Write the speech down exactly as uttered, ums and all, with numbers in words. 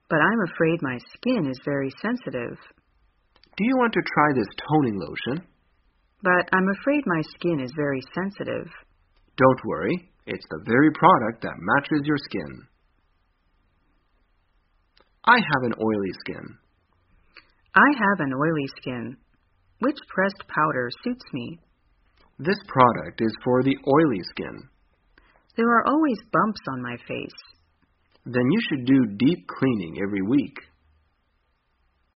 But I'm afraid my skin is very sensitive. Do you want to try this toning lotion? But I'm afraid my skin is very sensitive. Don't worry, it's the very product that matches your skin. I have an oily skin. I have an oily skin. Which pressed powder suits me? This product is for the oily skin. There are always bumps on my face. Then you should do deep cleaning every week.